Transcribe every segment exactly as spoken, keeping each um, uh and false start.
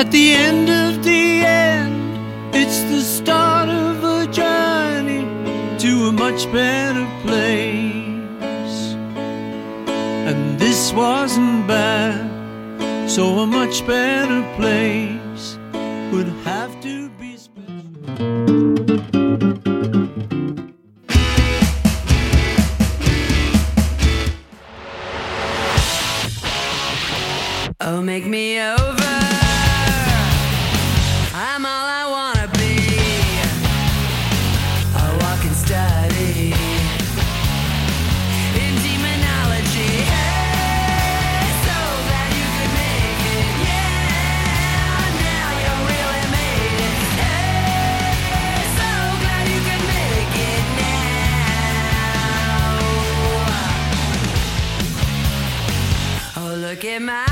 At the end of the end, it's the start of a journey to a much better place. And this wasn't bad, so a much better place would have to be special. Oh, make me over. I'm all I wanna be. A walking study in demonology. Hey, so glad you could make it. Yeah, now you really made it. Hey, so glad you could make it now. Oh, look at my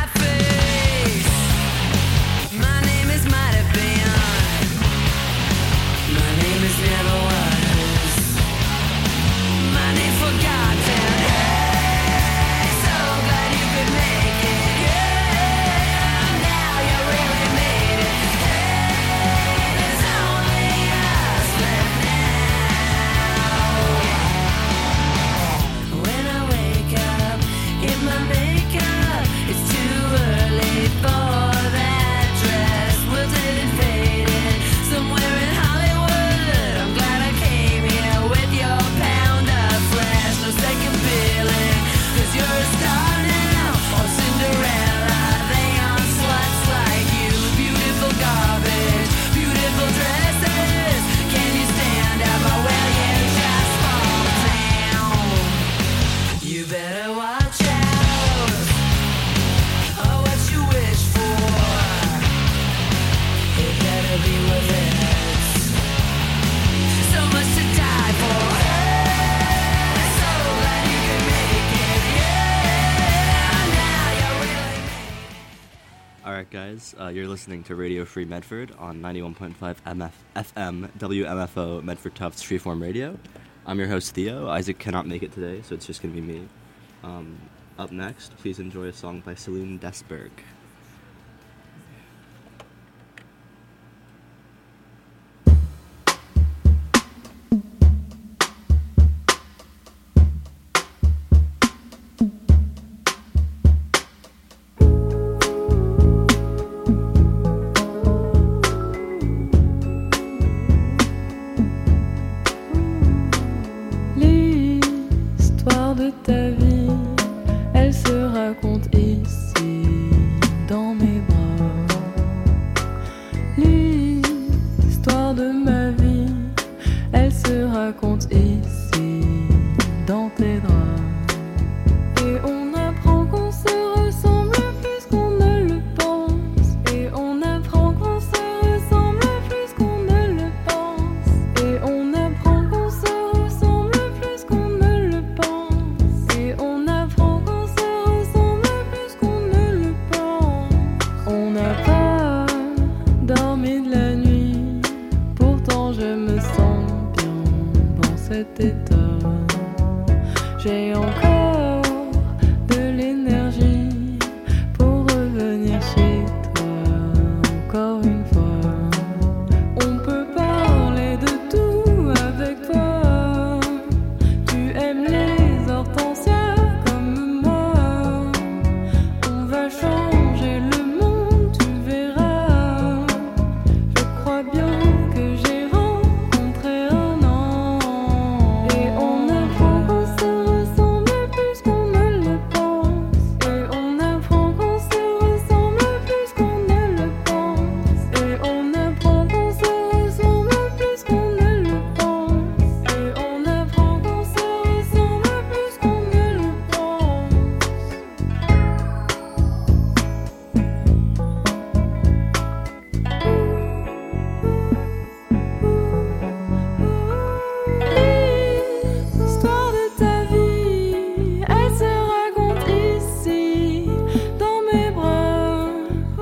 never was my name forgotten. Hey, so glad you could make it. Yeah, now you really made it. Hey, there's only us left now. When I wake up in my makeup, it's too early for that dress. Wilted and faded somewhere in Hollywood. Second feeling, cause you're a star now, or Cinderella. They aren't sluts like you. Beautiful garbage, beautiful dresses. Can you stand up, or will you just fall down? You better watch out, oh, what you wish for. It better be worth it. So much to die for. Alright guys, uh, you're listening to Radio Free Medford on ninety-one point five M F F M W M F O Medford Tufts Freeform Radio. I'm your host Theo. Isaac cannot make it today, so it's just going to be me. Um, up next, please enjoy a song by Celine Desberg. Ta vie, elle se raconte ici dans mes bras. L'histoire de ma vie, elle se raconte ici dans tes draps. Et on apprend qu'on se ressemble plus qu'on ne le pense. Et on apprend qu'on se ressemble plus qu'on ne le pense. Et on apprend qu'on se ressemble plus qu'on ne le pense. Et on apprend qu'on se ressemble plus qu'on ne le pense. On n'a pas dormi de la nuit, pourtant je me sens bien dans cet état. J'ai encore de l'énergie pour revenir chez toi encore une fois. On peut parler de tout avec toi. Tu aimes les hortensias comme moi. On va changer le monde, tu verras. Je crois bien que j'ai rencontré un an. Et on apprend qu'on se ressemble plus qu'on ne le pense. Et on apprend qu'on se ressemble plus qu'on ne le pense. Et on apprend qu'on se ressemble plus qu'on ne le pense. Et on apprend qu'on se ressemble plus qu'on ne le pense. L'histoire de ta vie, elle se raconte ici dans mes bras.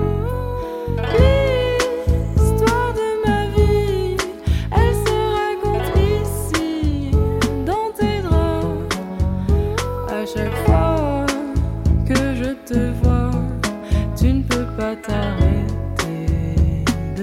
L'histoire de ma vie, elle se raconte ici dans tes draps. À chaque fois que je te vois, tu ne peux pas t'arrêter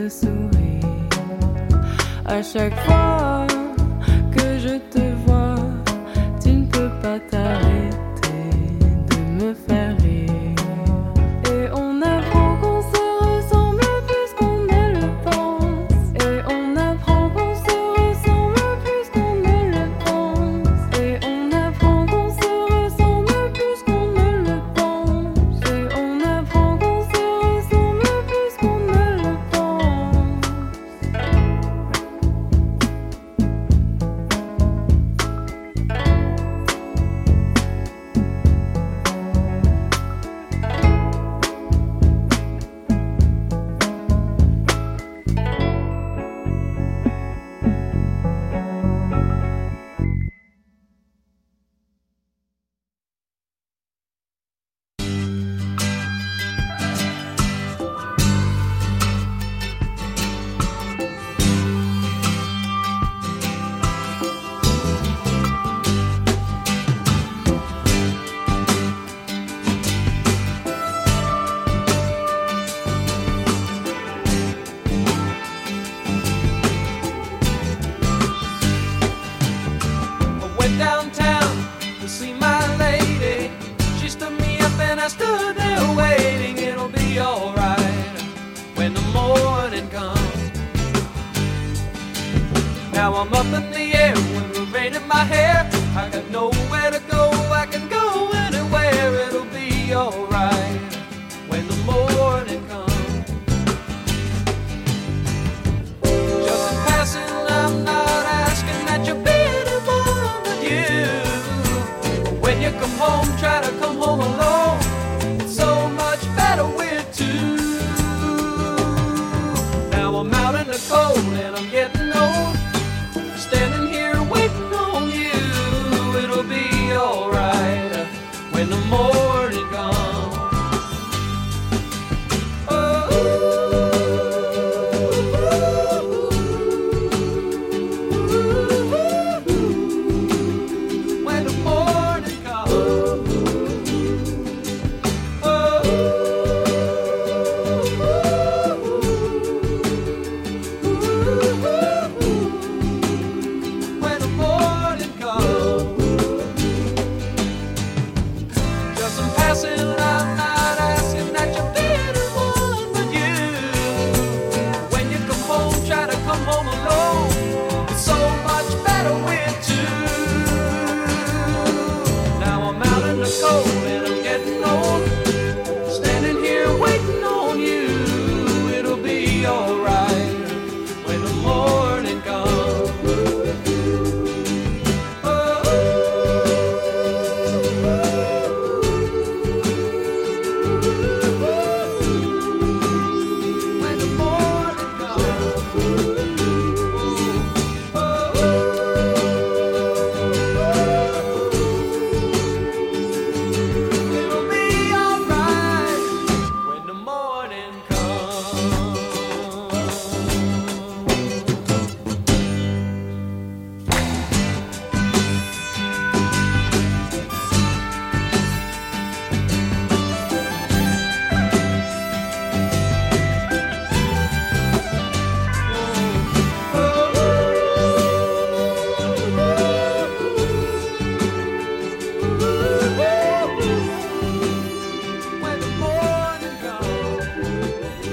te sourire. À chaque fois que je te vois, tu ne peux pas t'arrêter de me faire rire. Et on apprend qu'on se ressemble plus qu'on ne le pense. Et on apprend qu'on se ressemble plus qu'on ne le pense. Et on apprend qu'on se ressemble plus qu'on ne le pense. Et on apprend qu'on se ressemble plus qu'on ne le pense. I went downtown to see my lady. She stood me up and I stood there waiting. It'll be alright when the morning comes. Now I'm up in the air with the rain in my hair. I got nowhere to go, I can go anywhere. It'll be alright when the morning comes. Just in passing, I'm not asking that you be anyone but you. When you come home, try to come home alone. It's so much better with two. Now I'm out in the cold and I'm getting old. Standing here waiting on you. It'll be alright when the morning comes. When the morning comes. When the morning comes. Just in passing, I'm not asking that you be anyone but you. When you come home, try to come home alone. It's so much better with two. Now I'm out in the cold and I'm getting old. Standing here waiting on you. It'll be alright when the morning comes. When the morning comes. It'll be alright when the morning comes. When the morning comes.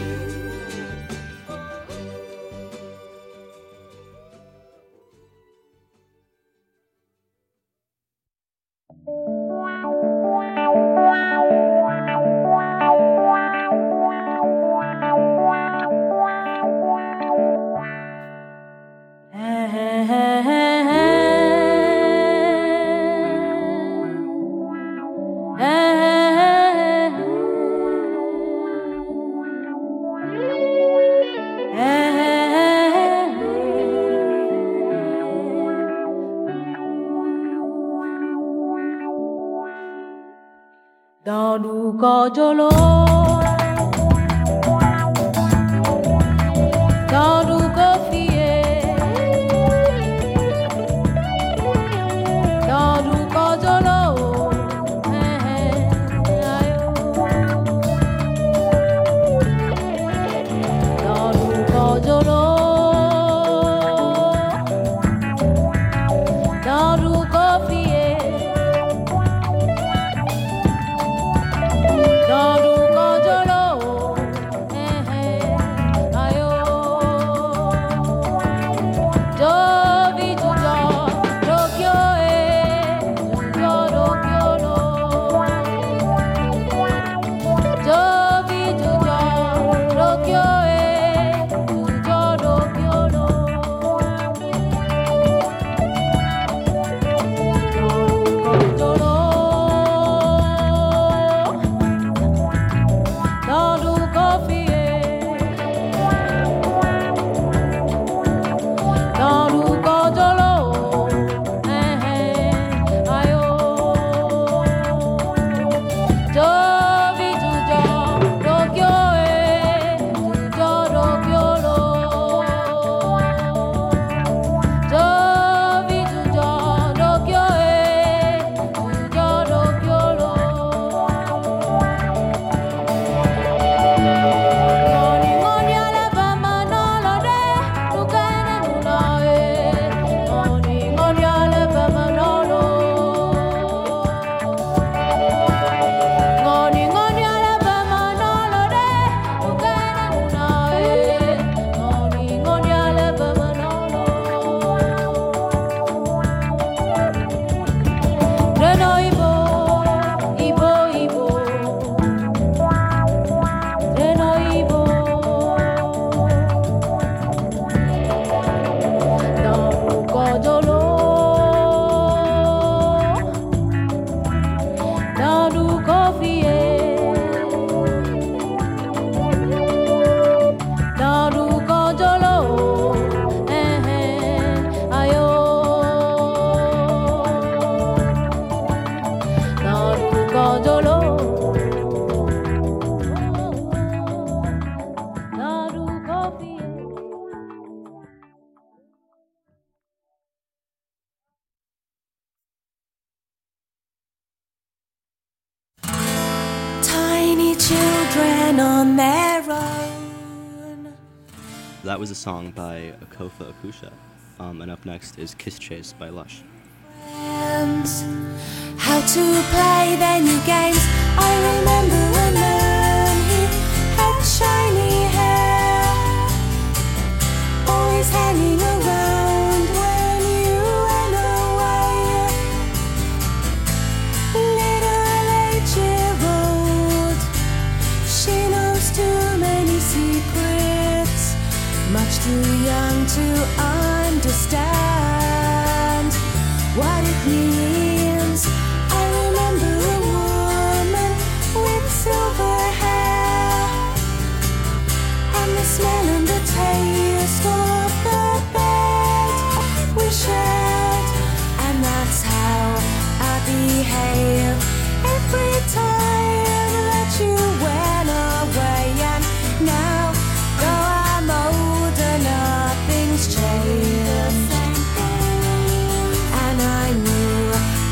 Dans du cordolo, dans du coffee, dans du cordolo, eh, eh, ayo. Dans du children on their own. That was a song by Akofa Akusha. Um, and up next is Kiss Chase by Lush. Friends, how to play their new games. I remember a man, he had shiny hair, always hanging around when you went away. Little eight-year-old, she knows too many secrets, much too young to understand what it means. I remember a woman with silver hair, and the smell and the taste of the bed we shared, and that's how I behave every time that you went away. And now, though I'm older, nothing's changed, and I knew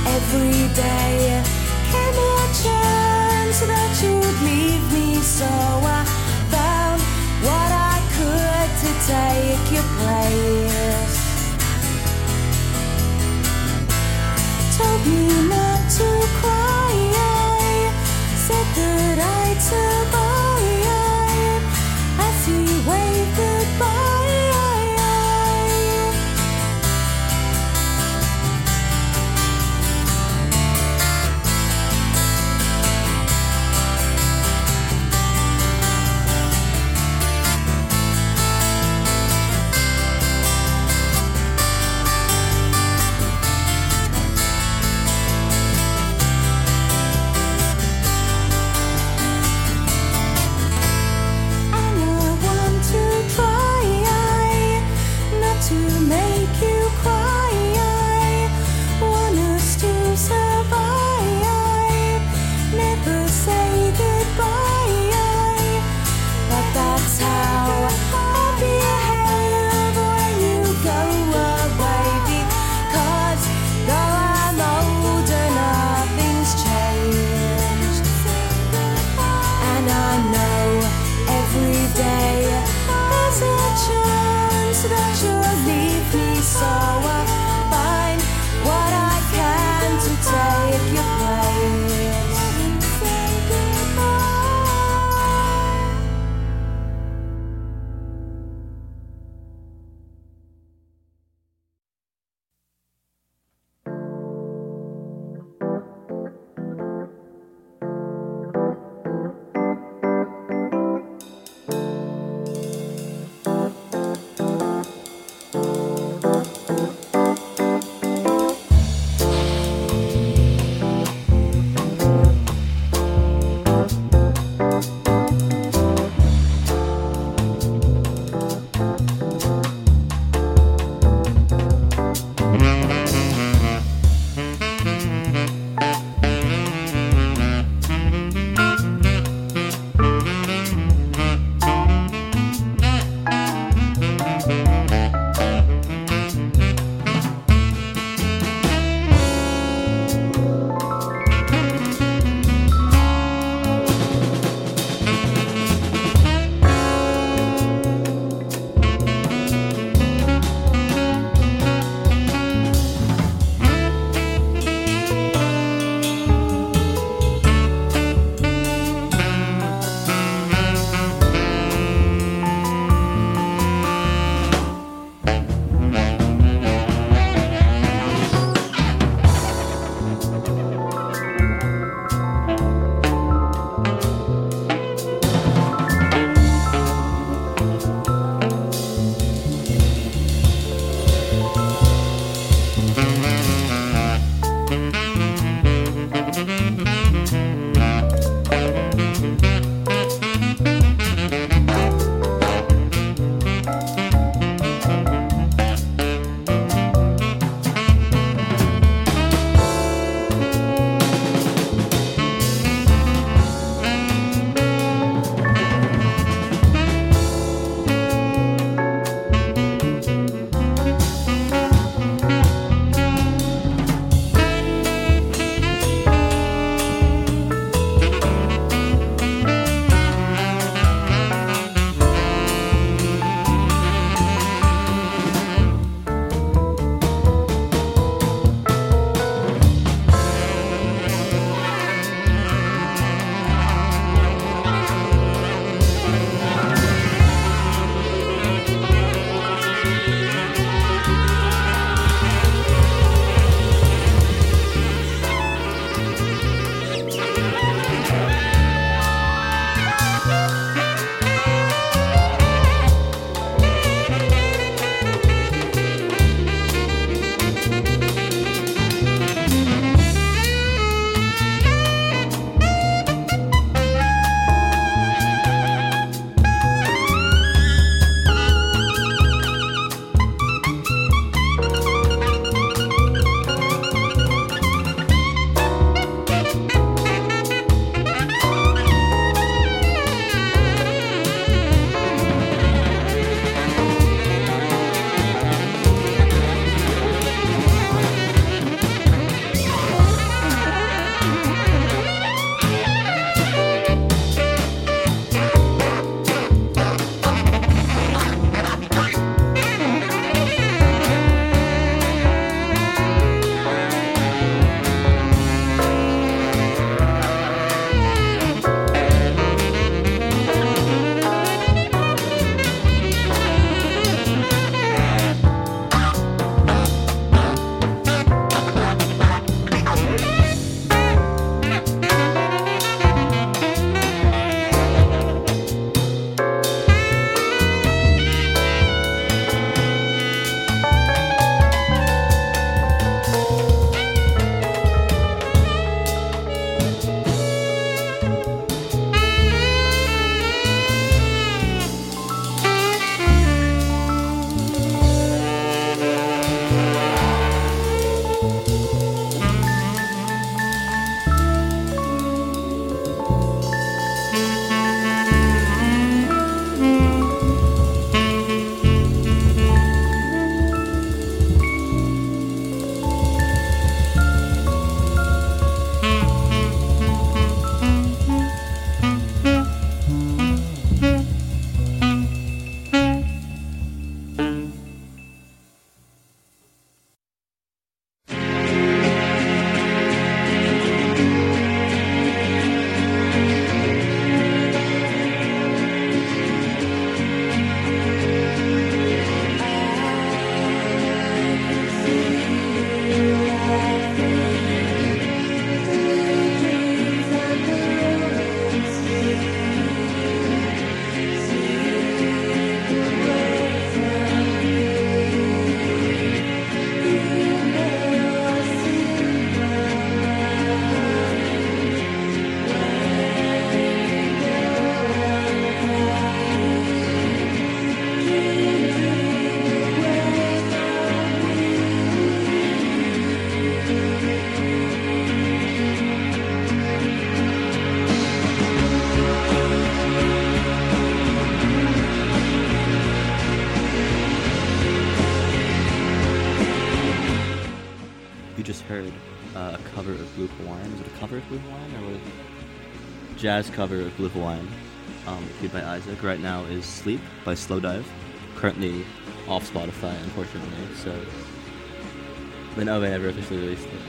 Blue Hawaiian. Is it a cover of Blue Hawaiian or what is it? Jazz cover of Blue Hawaiian, um, reviewed by Isaac. Right now is Sleep by Slowdive, currently off Spotify, unfortunately. So, but no, they never officially released it.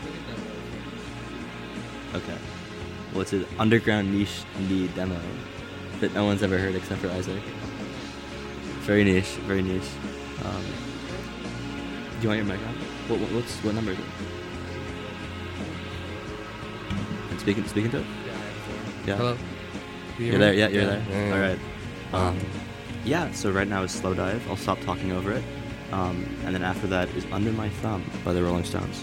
Okay. Well, it's an underground niche indie demo that no one's ever heard except for Isaac. Very niche, very niche. Um, do you want your mic on? What, what, what's, what number is it? And speaking, speaking to it? Yeah. Hello. You're there. Yeah, you're Yeah, there. yeah, yeah. All right. Um, yeah. So right now is Slowdive. I'll stop talking over it. Um, and then after that is Under My Thumb by the Rolling Stones.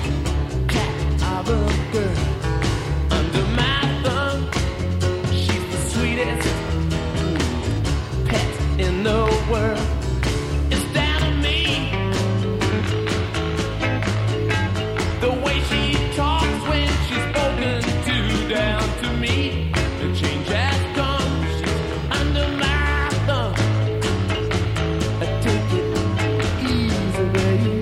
Under my thumb, she's me, the change has come. She's under my thumb. I take it easy, baby.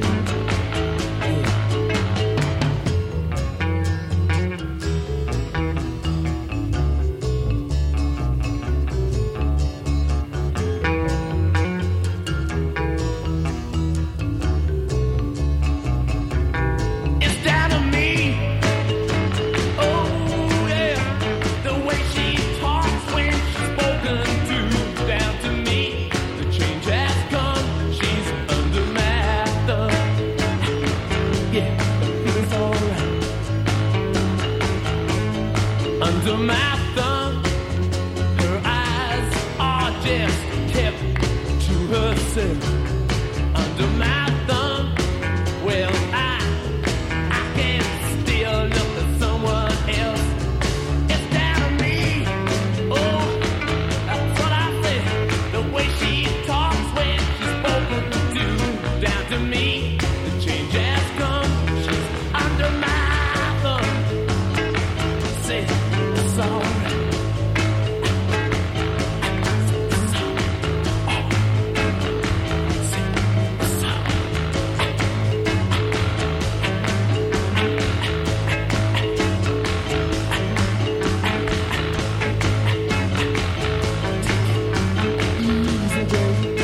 It's down to me. Oh yeah, the way she talks when she's spoken to. Down to me, the change has come. She's under my thumb. Yeah, it feels alright. Under my thumb, her eyes are just kept to herself. Under my thumb, well I I can't still look at someone else. It's down to me. Oh, that's what I said. The way she talks when she's spoken to. Down to me, the change has come. She's under my thumb. Say it's alright. It's alright. Say it's alright. Easy, baby.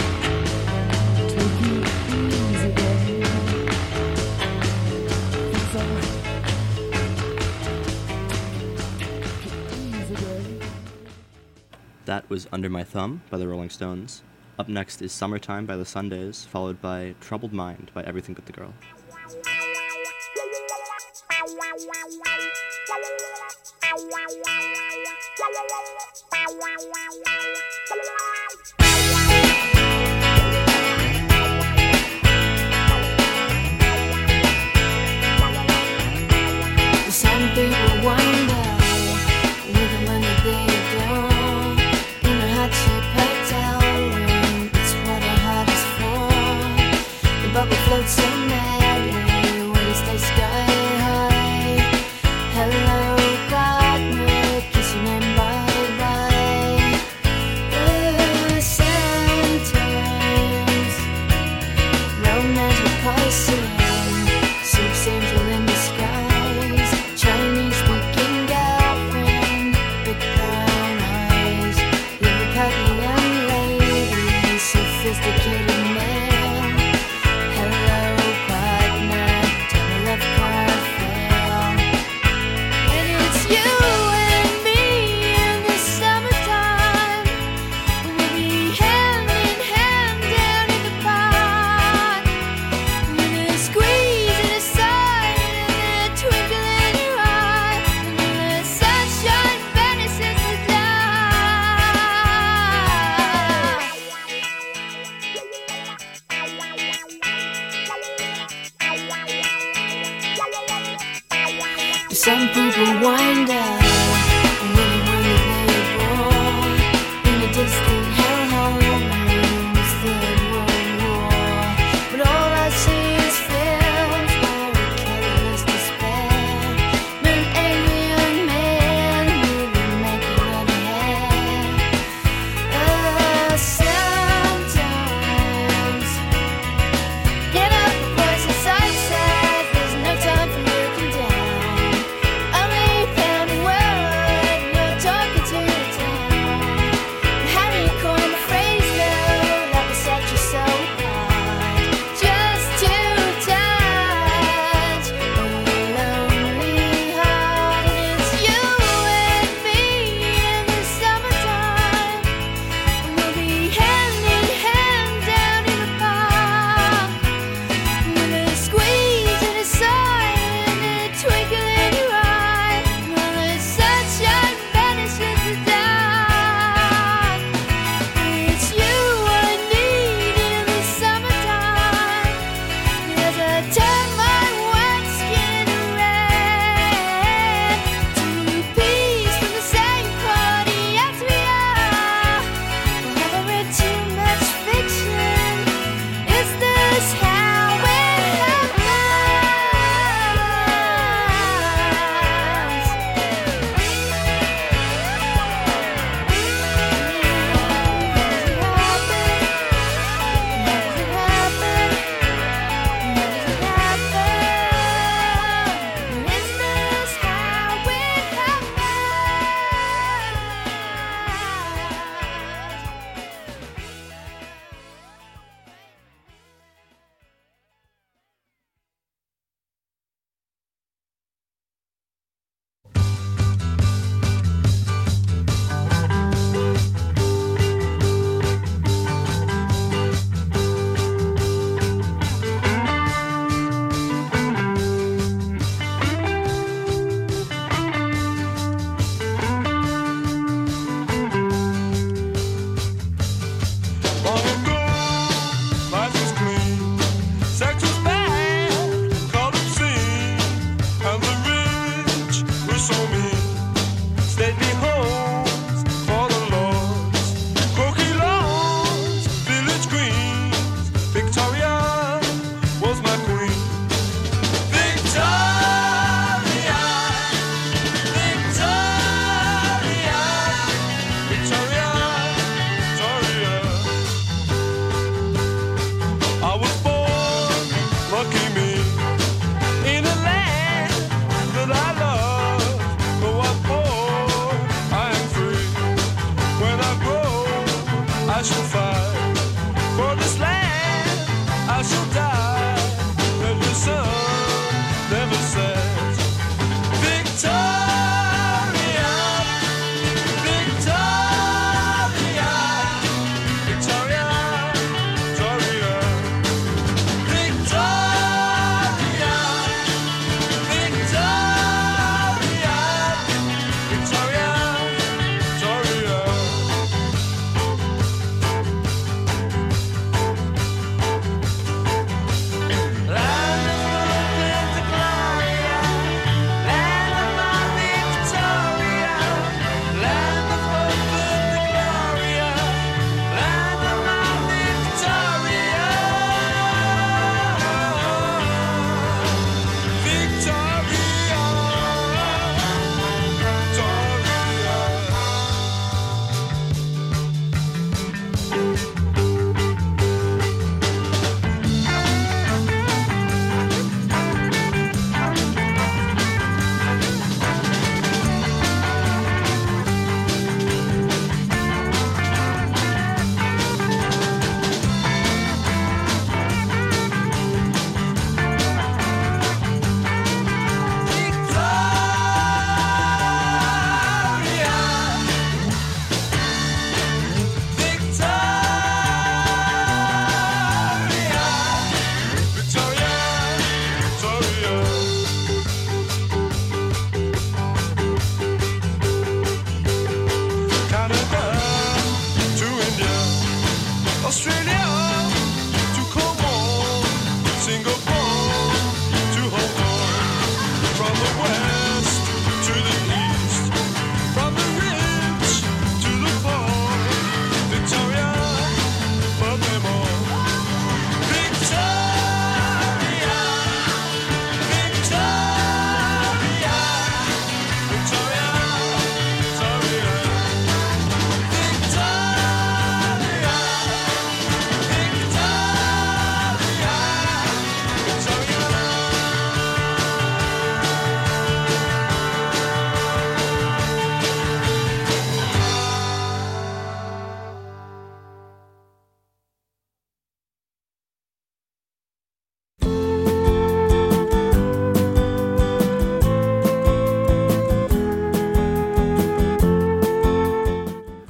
Take it easy, baby. It's alright. Easy, baby. That was Under My Thumb by the Rolling Stones. Up next is Summertime by the Sundays, followed by Troubled Mind by Everything But the Girl. Some people wonder, living when the day dawn, in a hot cheap hotel room, it's what a heart is for. The bubble floats so madly when it stays sky high. Hello, God, kiss your name, bye bye.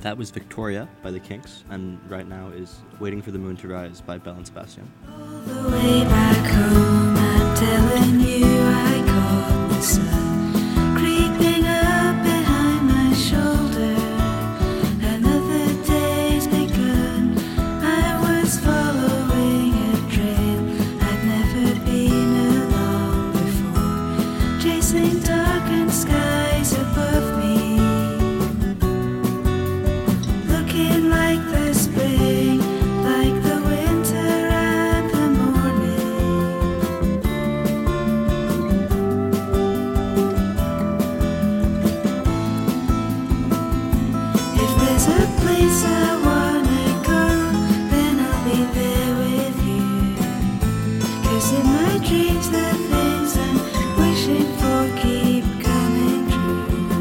that was Victoria by the Kinks, and right now is Waiting for the Moon to Rise by Belle and Sebastian. All the way back home, I'm telling you I caught the sun creeping up behind my shoulder. Another day's begun. I was following a trail I'd never been along before, chasing darkened skies above me, looking like the spring, like the winter and the morning. If there's a place I wanna go, then I'll be there with you. 'Cause in my dreams the things I'm wishing for keep coming true.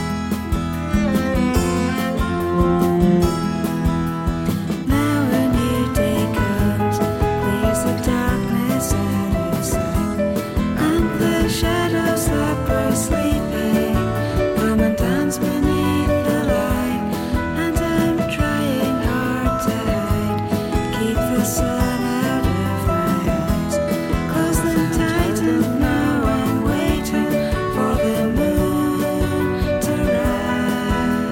Now a new day comes, clears the darkness out of sight, and the shadows that were sleeping come and dance beneath the light. And I'm trying hard to hide, keep the sun out of my eyes, close them tight, and now I'm waiting for the moon to rise.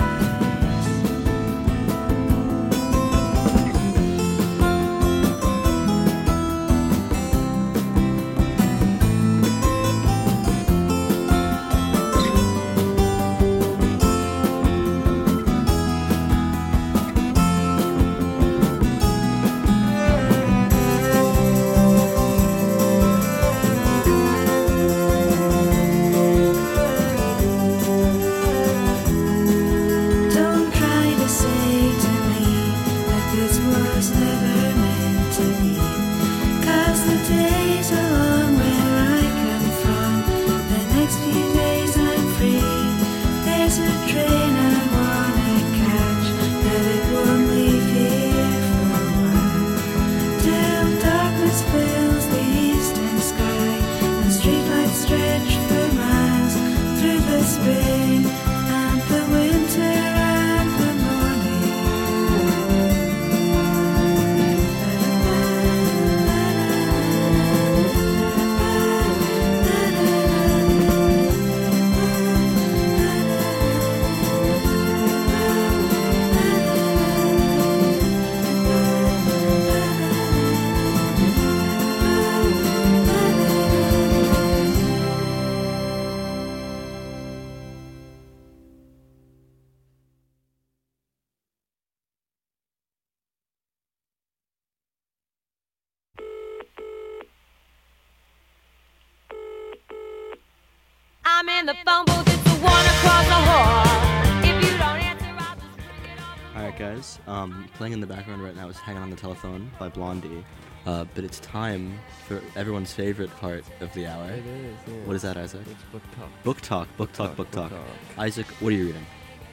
Don't try to say to me that this was never meant to be, 'cause the days are long where I come from. The next few days I'm free. There's a train I wanna catch, but it won't leave here for a while, till darkness fills the eastern sky and streetlights stretch for miles through the spring and the winter and the I'm in the phone booth, it's the one across the hall. If you don't answer, I'll just ring it off. Alright guys, um, playing in the background right now is Hanging on the Telephone by Blondie. Uh, but it's time for everyone's favorite part of the hour. It is, yeah. What is that, Isaac? It's book talk. Book talk, book talk, book talk. Book Isaac, what are you reading?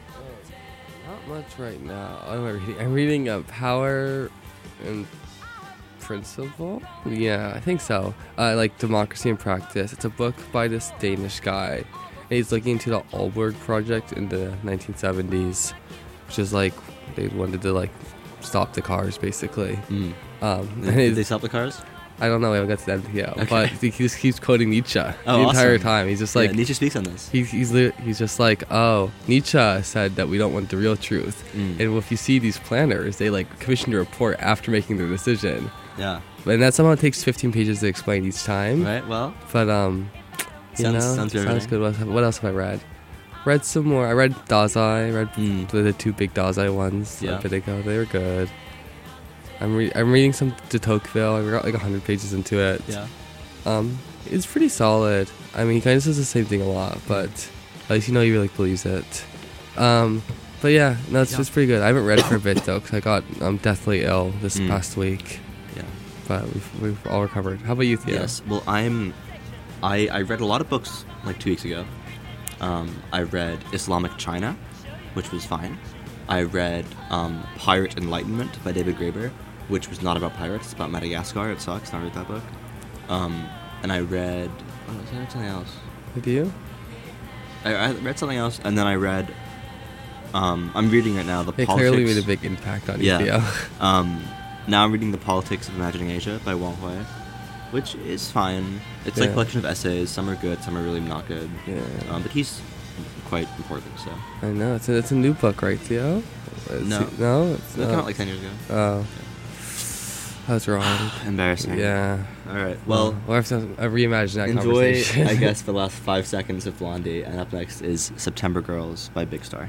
Not much right now. What am I reading? I'm reading uh, Power and Principle? Yeah, I think so. Uh, like Democracy in Practice. It's a book by this Danish guy. And he's looking into the Aalborg project in the nineteen seventies, which is like they wanted to like stop the cars basically. Mm. Um, Did, and did his- they stop the cars? I don't know. We haven't got to the end yet, Okay. but he just keeps quoting Nietzsche Oh, the entire awesome. time. He's just like yeah, Nietzsche speaks on this. He, he's li- he's just like, oh, Nietzsche said that we don't want the real truth. Mm. And if you see these planners, they like commissioned a report after making their decision. Yeah. And that somehow takes fifteen pages to explain each time. Right, well, But, um, you Sounds- know, sounds sounds riveting. good. What, what else have I read? Read some more. I read Dazai. Read Mm. the, the two big Dazai ones Yeah. a bit ago. They were good. I'm, re- I'm reading some de Tocqueville. I got like one hundred pages into it. yeah. Um, it's pretty solid. I mean, he kind of says the same thing a lot, but at least you know he really believes it. Um, but yeah, no, it's Yeah. just pretty good. I haven't read it for a bit though, because I got um, deathly ill this Mm. past week, Yeah. but we've we've all recovered. How about you, Theo? Yes. Well, I'm. I I read a lot of books like two weeks ago. Um, I read Islamic China, which was fine. I read um, Pirate Enlightenment by David Graeber, which was not about pirates. It's about Madagascar. It sucks. Not read that book. Um, and I read. Oh, I read something else. Did you? I, I read something else, and then I read Um, I'm reading it now. The It politics. clearly made a big impact on you, Yeah. Theo. Um, now I'm reading The Politics of Imagining Asia by Wang Hui, which is fine. It's like a Yeah. collection of essays. Some are good, some are really not good. Yeah. Um, but he's quite important, so. I know. It's a, it's a new book, right, Theo? It's- No. No? It's That came not. out like ten years ago. Oh. I was wrong. Embarrassing. Yeah. All right. Well, we'll have to uh, reimagine that enjoy, conversation. I guess, the last five seconds of Blondie, and up next is September Girls by Big Star.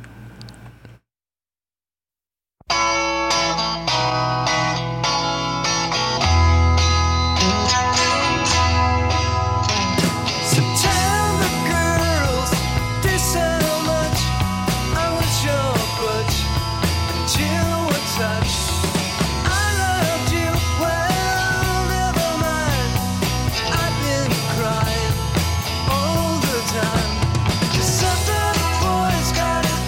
September girls, this how much I was your butch until one touch. I loved you, well, never mind. I've been crying all the time. 'Cause some boy's got his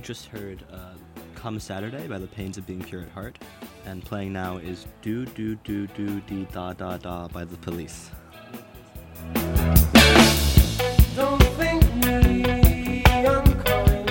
just heard uh, Come Saturday by The Pains of Being Pure at Heart, and playing now is Do Do Do Do Dee Da Da Da by The Police. Don't think me unkind.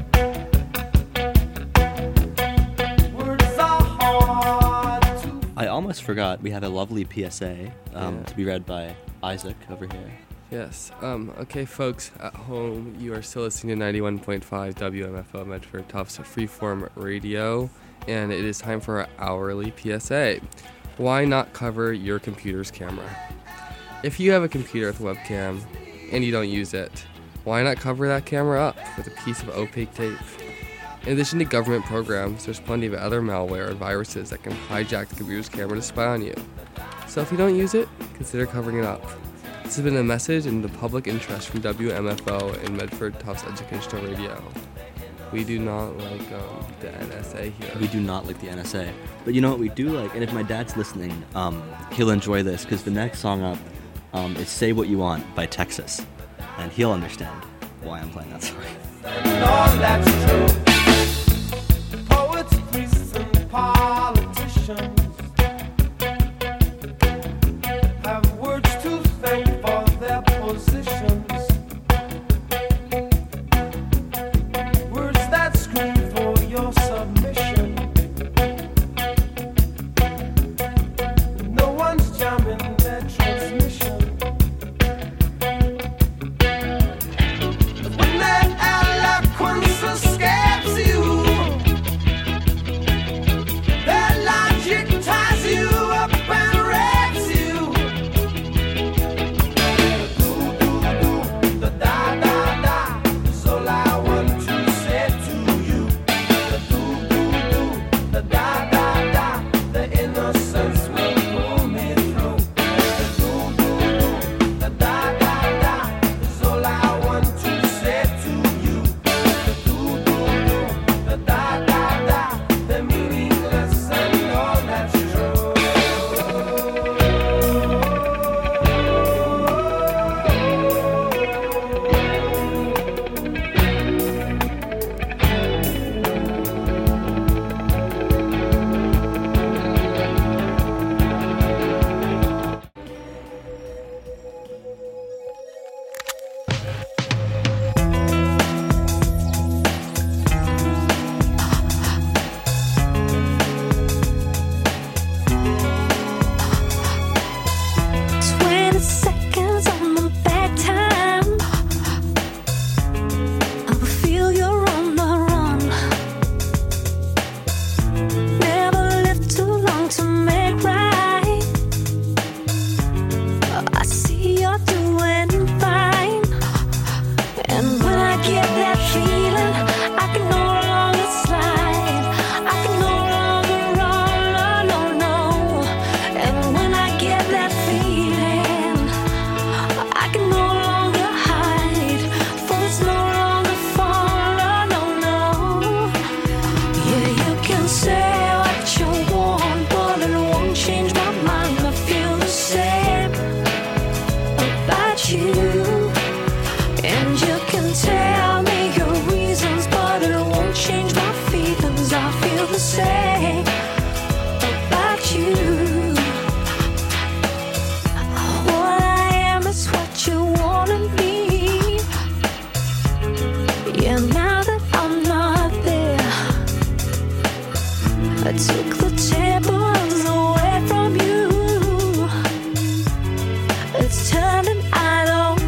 Words are hard to I almost forgot we have a lovely P S A um, Yeah. to be read by Isaac over here. Yes. Um, okay, folks at home, you are still listening to ninety-one point five W M F O Medford Tufts Freeform Radio, and it is time for our hourly P S A. Why not cover your computer's camera? If you have a computer with a webcam and you don't use it, why not cover that camera up with a piece of opaque tape? In addition to government programs, there's plenty of other malware and viruses that can hijack the computer's camera to spy on you. So if you don't use it, consider covering it up. This has been a message in the public interest from W M F O and Medford Tufts Educational Radio. We do not like um, the N S A here. We do not like the N S A. But you know what we do like? And if my dad's listening, um, he'll enjoy this, because the next song up um, is Say What You Want by Texas. And he'll understand why I'm playing that song. and all that's true. Poets, priests, and politicians have words to thank for their positions. Words that scream for your submission. No one's jamming their transmission. When their eloquence escapes you, their logic ties you up and rapes you. Do, do, do, the da, da, da is all I want to say to you. The do, do, do, the da, da, da, the innocence will pull me through. The do, do, do, the da, da, da is all I want to say to you. The do, do, do, the da, da, da, the meaningless and all that's true. Twenty seconds on the back time. I will feel you're on the run. Never lived too long to make right. I see you're doing fine. And when I get that feeling, I can no longer slide. I can no longer run, no, no, no. And when I get that feeling, I can no longer hide. For it's no longer fun, no, no, no. Yeah, you can say what you want, but it won't change my mind. I feel the same about you. And you can tell me your reasons, but it won't change my feelings. I feel the same about you. What I am is what you wanna be. Yeah, now that I'm not there, I took the tables away from you. It's turning, I don't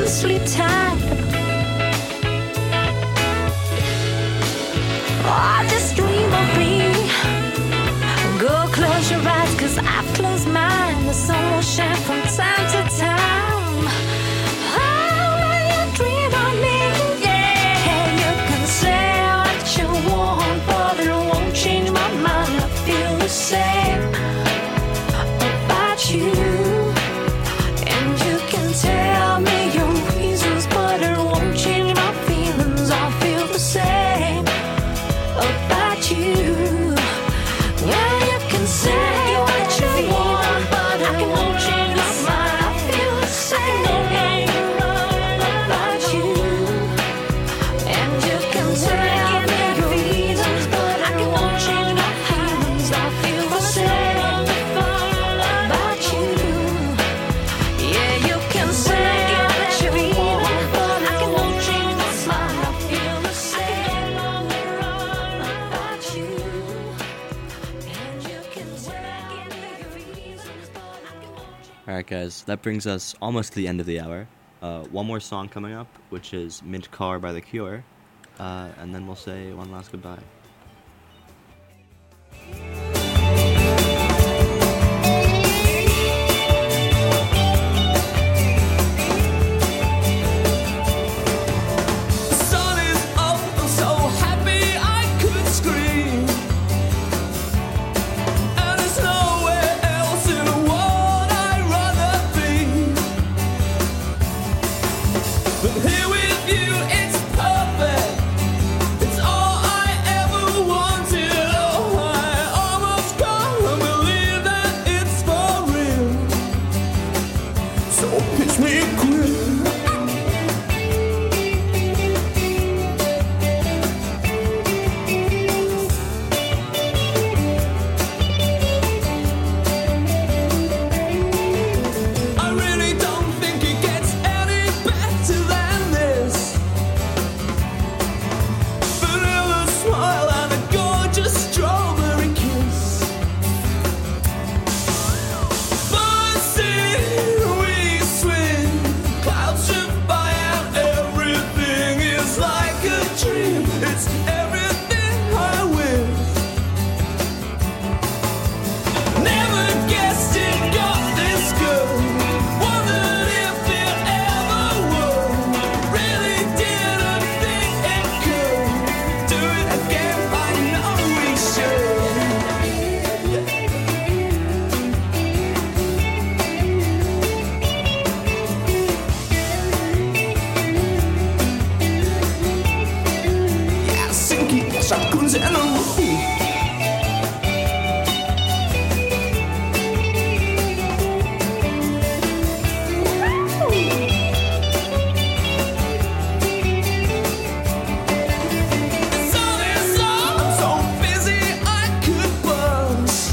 sleep time. Oh, just dream of me. Go close your eyes, cause I've closed mine. The sun will shine from time to time. Oh, when you dream of me, yeah, you can say what you want, but it won't change my mind. I feel the same about you. And you can tell me your reasons, but it won't change my feelings. I feel the same about you. Yeah, you can say what you want, but I won't change my mind. I feel the same about you. And you can tell me your reasons, but I won't change my feelings. I feel the same about you. Yeah, you can say what you want, but I won't change my mind. I feel the same about you. And you can tell me your reasons, but I won't change. Alright, guys, that brings us almost to the end of the hour. Uh, one more song coming up, which is Mint Car by The Cure. Uh, and then we'll say one last goodbye. The sun is up, I'm so happy I could scream. And there's nowhere else in the world I'd rather be. But here with you, it's perfect. It's all I ever wanted. Oh, I almost can't believe that it's for real. So pitch me quick. I really don't think it gets any better than this. Vanilla smile and a gorgeous strawberry kiss. Buzzing, we swim. Clouds drift by and everything is like a dream. It's everything I wish. Never guessed it got this good. Wondered if it ever would. Really didn't think it could. Do it again, I know we should. Yeah, sinking shotguns in a room. The sun is up, I'm so busy I could buzz.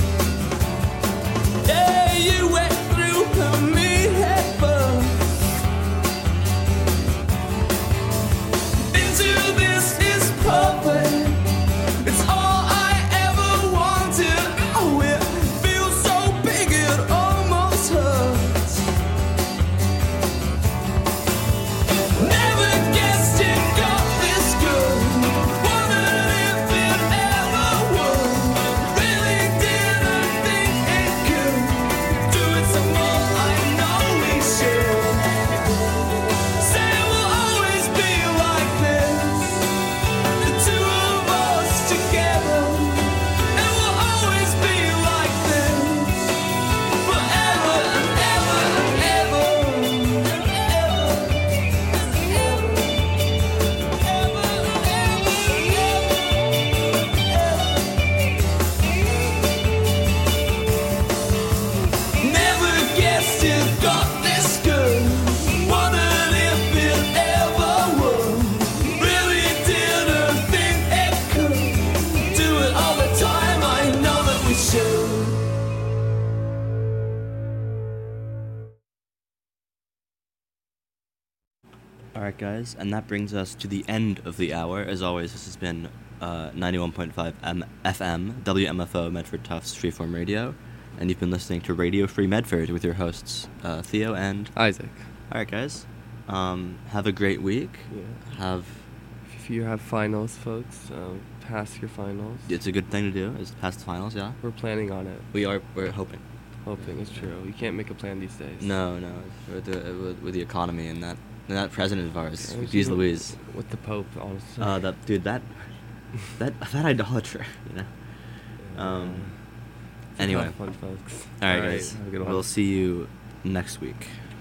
Yeah, you went through me head first. Into this is perfect. It's all I ever wanted. Oh, it feels so big it almost hurts. Never guessed it got this good. Wondered if it ever would. Really didn't think it could. Do it some more, I know we should. Say it will always be like this. The two of us together. It will always be like this. Forever and ever and ever and ever. Never guessed it got this good. Wondered if it ever would. Really didn't think it could. Do it all the time, I know that we should. Alright, guys, and that brings us to the end of the hour. As always, this has been uh, ninety-one point five M- F M, W M F O Medford Tufts Freeform Radio, and you've been listening to Radio Free Medford with your hosts, uh, Theo and... Isaac. Alright, guys, Um, have a great week. Yeah. Have If you have finals, folks, uh, pass your finals. it's a good thing to do is pass the finals. Yeah. We're planning on it. We are. We're hoping. Hoping it's true. You can't make a plan these days. No, no. With the with, with the economy and that and that president of ours, Yeah, Jeez even Louise. With the Pope, honestly. Uh, that dude. That that that idolater. You know. Um. It's a Anyway. tough one, folks. All right, All right, guys. have a good one. We'll see you next week.